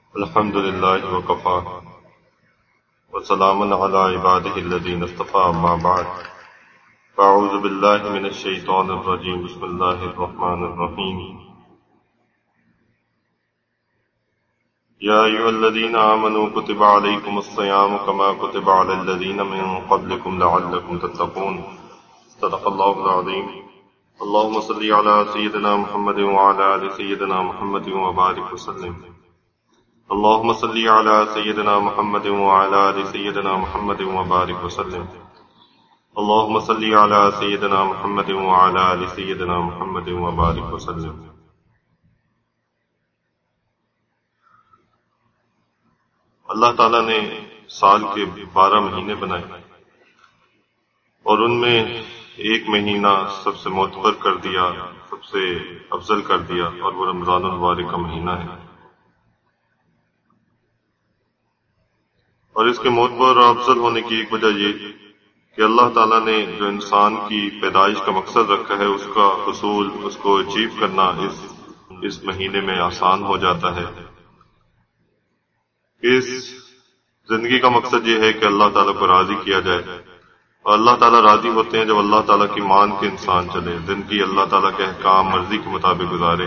الحمد لله وكفى وسلام على عباده الذين اصطفى أما بعد فأعوذ بالله من الشيطان الرجيم بسم الله الرحمن الرحيم يا أيها الذين آمنوا كتب عليكم الصيام كما كتب على الذين من قبلكم لعلكم تتقون صدق الله العظيم اللهم صل على سيدنا محمد وعلى آل سيدنا محمد وبارك وسلم اللهم صل على سيدنا محمد وعلى آل سيدنا محمد وبارك وسلم اللهم صل على سيدنا محمد وعلى آل سيدنا محمد وبارك وسلم اللہ تعالیٰ نے سال کے 12 مہینے بنائے اور ان میں ایک مہینہ سب سے معتبر کر دیا، سب سے افضل کر دیا، اور وہ رمضان المبارک کا مہینہ ہے۔ اور اس کے معتبر اور افضل ہونے کی ایک وجہ یہ کہ اللہ تعالیٰ نے جو انسان کی پیدائش کا مقصد رکھا ہے اس کا حصول، اس کو اچیو کرنا اس مہینے میں آسان ہو جاتا ہے۔ اس زندگی کا مقصد یہ ہے کہ اللہ تعالیٰ کو راضی کیا جائے، اور اللہ تعالیٰ راضی ہوتے ہیں جب اللہ تعالیٰ کی مان کے انسان چلے، زندگی اللہ تعالیٰ کے احکام مرضی کے مطابق گزارے،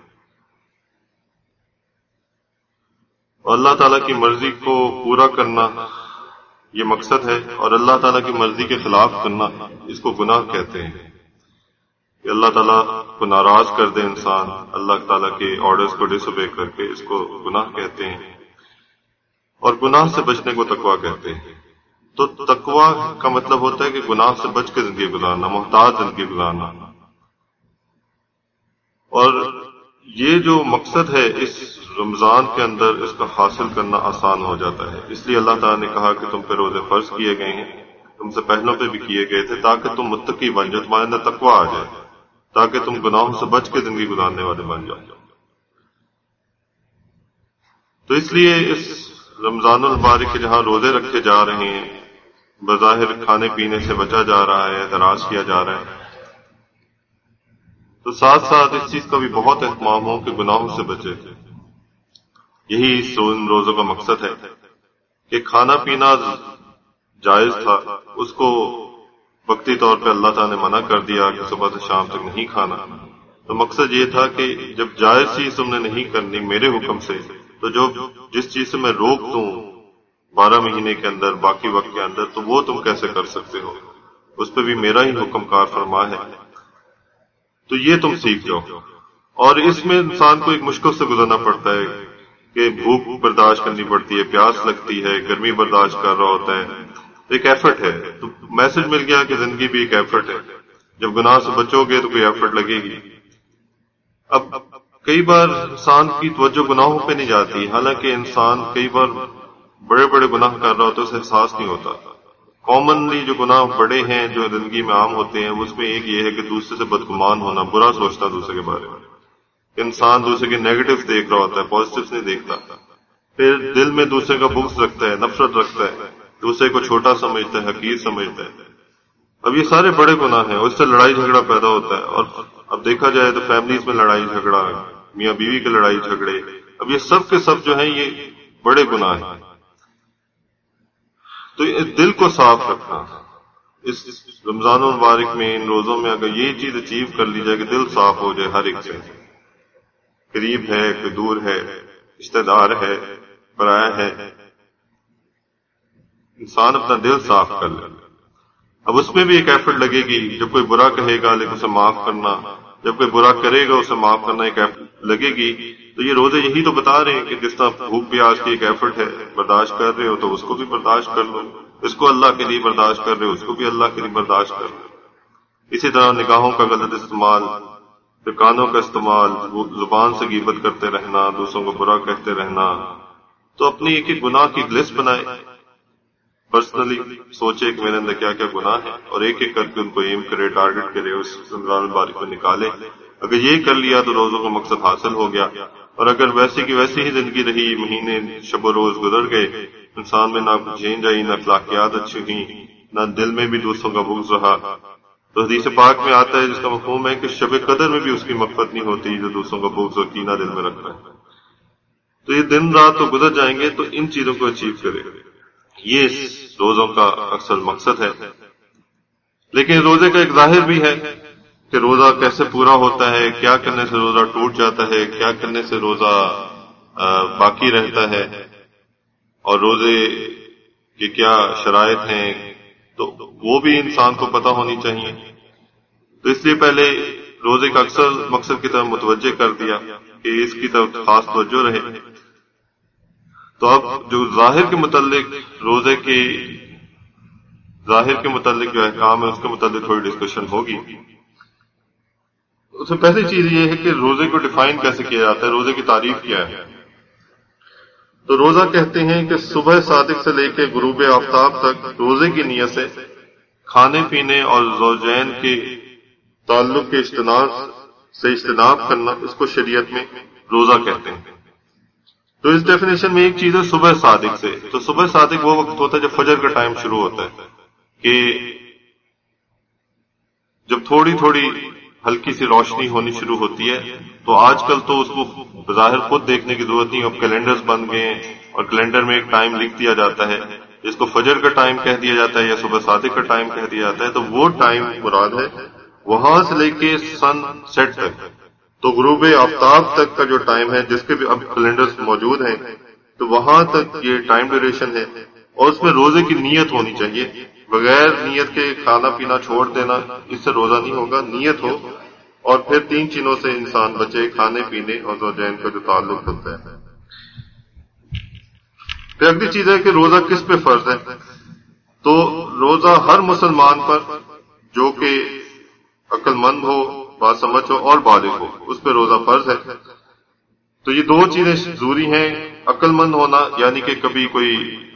اور اللہ تعالیٰ کی مرضی کو پورا کرنا یہ مقصد ہے، اور اللہ تعالیٰ کی مرضی کے خلاف کرنا اس کو گناہ کہتے ہیں کہ اللہ تعالیٰ کو ناراض کر دے انسان، اللہ تعالیٰ کے آرڈرز کو ڈس اوبے کر کے، اس کو گناہ کہتے ہیں، اور گناہ سے بچنے کو تقویٰ کہتے ہیں۔ تو تقویٰ کا مطلب ہوتا ہے کہ گناہ سے بچ کے زندگی گزارنا، محتاط زندگی گزارنا، اور یہ جو مقصد ہے اس رمضان کے اندر اس کا حاصل کرنا آسان ہو جاتا ہے۔ اس لیے اللہ تعالیٰ نے کہا کہ تم پہ روزے فرض کیے گئے ہیں، تم سے پہلوں پہ بھی کیے گئے تھے تاکہ تم متقی بن جاؤ، تمہارے اندر تقویٰ آ جائے، تاکہ تم گناہوں سے بچ کے زندگی گزارنے والے بن جاؤ۔ تو اس لیے اس رمضان المبارک کے جہاں روزے رکھے جا رہے ہیں، بظاہر کھانے پینے سے بچا جا رہا ہے، اعتراض کیا جا رہا ہے، تو ساتھ ساتھ اس چیز کا بھی بہت اہتمام ہو کہ گناہوں سے بچے۔ یہی ان روزوں کا مقصد ہے کہ کھانا پینا جائز تھا، اس کو وقتی طور پہ اللہ تعالیٰ نے منع کر دیا کہ صبح سے شام تک نہیں کھانا۔ تو مقصد یہ تھا کہ جب جائز چیز تم نے نہیں کرنی میرے حکم سے، تو جس چیز سے میں روک دوں 12 مہینے کے اندر، باقی وقت کے اندر، تو وہ تم کیسے کر سکتے ہو، اس پہ بھی میرا ہی حکم کار فرما ہے۔ تو یہ تم سیکھ جاؤ، اور اس میں انسان کو ایک مشکل سے گزرنا پڑتا ہے کہ بھوک برداشت کرنی پڑتی ہے، پیاس لگتی ہے، گرمی برداشت کر رہا ہوتا ہے، ایک ایفرٹ ہے۔ تو میسج مل گیا کہ زندگی بھی ایک ایفرٹ ہے، جب گناہ سے بچو گے تو کوئی ایفرٹ لگے گی۔ اب کئی بار انسان کی توجہ گناہوں پہ نہیں جاتی، حالانکہ انسان کئی بار بڑے بڑے گناہ کر رہا ہوتا ہے، اسے احساس نہیں ہوتا۔ کامنلی جو گناہ بڑے ہیں جو زندگی میں عام ہوتے ہیں، اس میں ایک یہ ہے کہ دوسرے سے بدگمان ہونا، برا سوچنا دوسرے کے بارے میں۔ انسان دوسرے کے نیگیٹوز دیکھ رہا ہوتا ہے، پازیٹیوز نہیں دیکھتا، پھر دل میں دوسرے کا بغض رکھتا ہے، نفرت رکھتا ہے، دوسرے کو چھوٹا سمجھتا ہے، حقیر سمجھتا ہے۔ اب یہ سارے بڑے گناہ ہیں، اس سے لڑائی جھگڑا پیدا ہوتا ہے، اور اب دیکھا جائے تو فیملیز میں لڑائی جھگڑا، میاں بیوی کے لڑائی جھگڑے، اب یہ سب کے سب جو ہیں یہ بڑے گناہ ہیں۔ تو دل کو صاف رکھنا، اس رمضان المبارک میں ان روزوں میں اگر یہ چیز اچیو کر لی جائے کہ دل صاف ہو جائے، ہر ایک سے، قریب ہے کہ دور ہے، رشتہ دار ہے، پرایا ہے، انسان اپنا دل صاف کر لے۔ اب اس میں بھی ایک ایفرٹ لگے گی، جب کوئی برا کہے گا لیکن اسے معاف کرنا، جب کوئی برا کرے گا اسے معاف کرنا ایک ایفرٹ لگے گی۔ تو یہ روزے یہی تو بتا رہے ہیں کہ جس طرح بھوک پیاس کی ایک ایفرٹ ہے، برداشت کر رہے ہو تو اس کو بھی برداشت کر لو، اس کو اللہ کے لیے برداشت کر رہے ہو اس کو بھی اللہ کے لیے برداشت کر لو۔ اسی طرح نگاہوں کا غلط استعمال، پھر کانوں کا استعمال، زبان سے غیبت کرتے رہنا، دوسروں کو برا کہتے رہنا، تو اپنی ایک ایک گناہ کی لسٹ بنائے، پرسنلی سوچے کہ میرے اندر کیا کیا گناہ ہے، اور ایک ایک کر کے ان کو ایم کرے، ٹارگٹ کرے، اس رمضان المبارک کو نکالے۔ اگر یہ کر لیا تو روزوں کا مقصد حاصل ہو گیا، اور اگر ویسی کی ویسی ہی زندگی رہی، مہینے شب و روز گزر گئے، انسان میں نہ چینج آئی، نہ اخلاقیات اچھی ہوئی، نہ دل میں بھی دوسروں کا بغض رہا، تو حدیث پاک میں آتا ہے جس کا مفہوم ہے کہ شب قدر میں بھی اس کی مغفرت نہیں ہوتی جو دوسروں کا بغض اور کینہ دل میں رکھتا ہے۔ تو یہ دن رات تو گزر جائیں گے، تو ان چیزوں کو اچیو کرے. یہ روزوں کا اکثر مقصد ہے. لیکن روزے کا ایک ظاہر بھی ہے کہ روزہ کیسے پورا ہوتا ہے، کیا کرنے سے روزہ ٹوٹ جاتا ہے، کیا کرنے سے روزہ باقی رہتا ہے، اور روزے کی کیا شرائط ہیں، تو وہ بھی انسان کو پتہ ہونی چاہیے. تو اس لیے پہلے روزے کا اکثر مقصد کی طرف متوجہ کر دیا کہ اس کی طرف خاص توجہ رہے. تو اب جو ظاہر کے متعلق روزے کے ظاہر کے متعلق جو احکام ہے اس کے متعلق تھوڑی ڈسکشن ہوگی. اس میں پہلی چیز یہ ہے کہ روزے کو ڈیفائن کیسے کیا جاتا ہے، روزے کی تعریف کیا ہے. تو روزہ کہتے ہیں کہ صبح صادق سے لے کے غروب آفتاب تک روزے کی نیت سے کھانے پینے اور زوجین کے تعلق کے اجتناب کرنا، اس کو شریعت میں روزہ کہتے ہیں. تو اس ڈیفینیشن میں ایک چیز ہے صبح صادق سے. تو صبح صادق وہ وقت ہوتا ہے جب فجر کا ٹائم شروع ہوتا ہے، کہ جب تھوڑی تھوڑی ہلکی سی روشنی ہونی شروع ہوتی ہے. تو آج کل تو اس کو بظاہر خود دیکھنے کی ضرورت نہیں، اب کیلنڈرز بن گئے ہیں اور کیلنڈر میں ایک ٹائم لکھ دیا جاتا ہے جس کو فجر کا ٹائم کہہ دیا جاتا ہے یا صبح صادق کا ٹائم کہہ دیا جاتا ہے. تو وہ ٹائم مراد ہے وہاں سے لے کے سن سیٹ تک، تو غروب آفتاب تک کا جو ٹائم ہے جس کے بھی اب کیلنڈرز موجود ہیں، تو وہاں تک یہ ٹائم ڈیوریشن ہے. اور اس میں روزے کی نیت ہونی چاہیے. بغیر نیت کے کھانا پینا چھوڑ دینا، اس سے روزہ نہیں ہوگا. نیت ہو اور پھر 3 چیزوں سے انسان بچے، کھانے پینے اور زوجین کا جو تعلق ہوتا ہے. پھر اگلی چیز ہے کہ روزہ کس پہ فرض ہے. تو روزہ ہر مسلمان پر جو کہ عقل مند ہو، باسمجھ ہو اور بالغ ہو، اس پہ روزہ فرض ہے. تو یہ 2 چیزیں ضروری ہیں. عقل مند ہونا یعنی کہ کبھی کوئی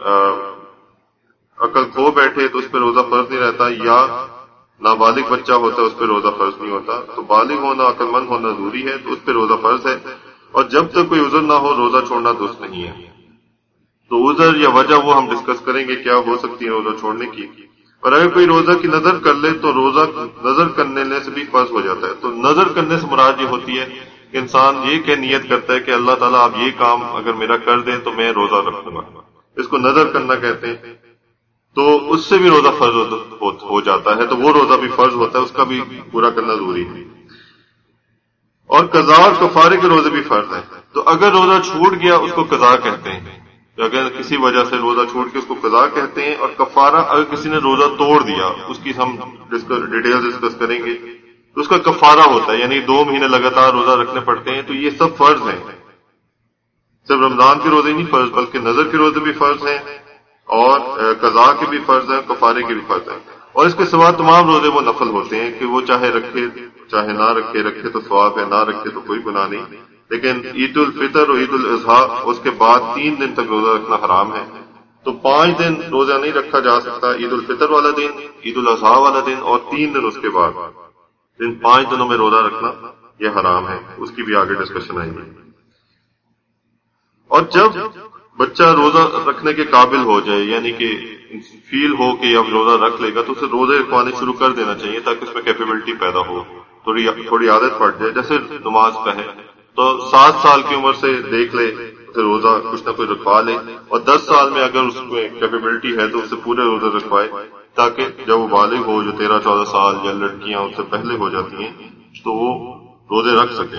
عقل کھو بیٹھے تو اس پہ روزہ فرض نہیں رہتا، یا نابالغ بچہ ہوتا ہے اس پہ روزہ فرض نہیں ہوتا. تو بالغ ہونا، عقل مند ہونا ضروری ہے، تو اس پہ روزہ فرض ہے. اور جب تک کوئی عذر نہ ہو روزہ چھوڑنا درست نہیں ہے. تو عذر یا وجہ وہ ہم ڈسکس کریں گے کیا ہو سکتی ہے روزہ چھوڑنے کی. اور اگر کوئی روزہ کی نظر کر لے تو روزہ نظر کرنے سے بھی فرض ہو جاتا ہے. تو نظر کرنے سے مراد یہ ہوتی ہے کہ انسان یہ کہ نیت کرتا ہے کہ اللہ تعالیٰ آپ یہ کام اگر میرا کر دیں تو میں روزہ رکھوں گا. اس کو نظر کرنا کہتے ہیں. تو اس سے بھی روزہ فرض ہو جاتا ہے. تو وہ روزہ بھی فرض ہوتا ہے، اس کا بھی پورا کرنا ضروری ہے. اور قضاء اور کفارے کے روزے بھی فرض ہیں. تو اگر روزہ چھوٹ گیا اس کو قضاء کہتے ہیں. اگر کسی وجہ سے روزہ چھوٹ کے اس کو قضاء کہتے ہیں. اور کفارہ اگر کسی نے روزہ توڑ دیا، اس کی ہم ڈیٹیل ڈسکس کریں گے، تو اس کا کفارہ ہوتا ہے، یعنی 2 مہینے لگاتار روزہ رکھنے پڑتے ہیں. تو یہ سب فرض ہیں. صرف رمضان کے روزے نہیں فرض، بلکہ نظر کے روزے بھی فرض ہیں، اور قضاء کے بھی فرض ہیں، کفارے کے بھی فرض ہیں. اور اس کے سوا تمام روزے وہ نفل ہوتے ہیں کہ وہ چاہے رکھے چاہے نہ رکھے، رکھے تو ثواب ہے، نہ رکھے تو کوئی گناہ نہیں. لیکن عید الفطر اور عید الاضحیٰ اس کے بعد 3 دن تک روزہ رکھنا حرام ہے. تو 5 دن روزہ نہیں رکھا جا سکتا، عید الفطر والا دن، عید الاضحیٰ والا دن اور 3 دن اس کے بعد. ان 5 دنوں میں روزہ رکھنا یہ حرام ہے. اس کی بھی آگے ڈسکشن آئے گی. اور جب بچہ روزہ رکھنے کے قابل ہو جائے، یعنی کہ فیل ہو کہ اب روزہ رکھ لے گا، تو اسے روزے رکھوانے شروع کر دینا چاہیے تاکہ اس میں کیپیبلٹی پیدا ہو، تھوڑی عادت پڑ جائے. جیسے نماز کا ہے تو 7 سال کی عمر سے دیکھ لے اسے روزہ کچھ نہ کچھ رکھوا لے، اور 10 سال میں اگر اس میں کیپیبلٹی ہے تو اسے پورے روزے رکھوائے، تاکہ جب وہ بالغ ہو، جو 13-14 سال یا لڑکیاں اس سے پہلے ہو جاتی ہیں، تو وہ روزے رکھ سکیں.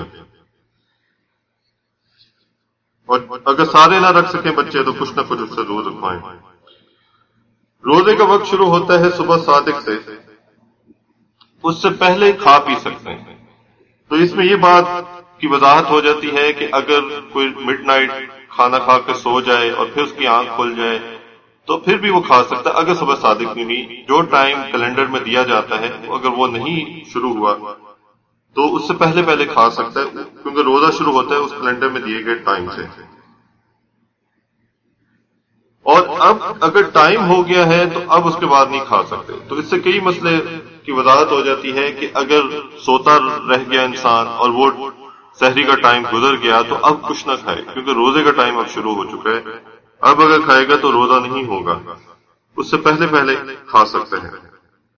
اور اگر سارے نہ رکھ سکیں بچے تو کچھ نہ کچھ اس سے روز رکھوائیں. روزے کا وقت شروع ہوتا ہے صبح صادق سے، اس سے پہلے کھا پی سکتے ہیں. تو اس میں یہ بات کی وضاحت ہو جاتی ہے کہ اگر کوئی مڈ نائٹ کھانا کھا کے سو جائے اور پھر اس کی آنکھ کھل جائے تو پھر بھی وہ کھا سکتا ہے، اگر صبح صادق نہیں ہوئی. جو ٹائم کیلنڈر میں دیا جاتا ہے اگر وہ نہیں شروع ہوا تو اس سے پہلے کھا سکتا ہے، کیونکہ روزہ شروع ہوتا ہے اس کیلنڈر میں دیے گئے ٹائم سے. اور اب اگر ٹائم ہو گیا ہے تو اب اس کے بعد نہیں کھا سکتے. تو اس سے کئی مسئلے کی وضاحت ہو جاتی ہے کہ اگر سوتا رہ گیا انسان اور وہ سحری کا ٹائم گزر گیا تو اب کچھ نہ کھائے، کیونکہ روزے کا ٹائم اب شروع ہو چکا ہے. اب اگر کھائے گا تو روزہ نہیں ہوگا، اس سے پہلے کھا سکتے ہیں.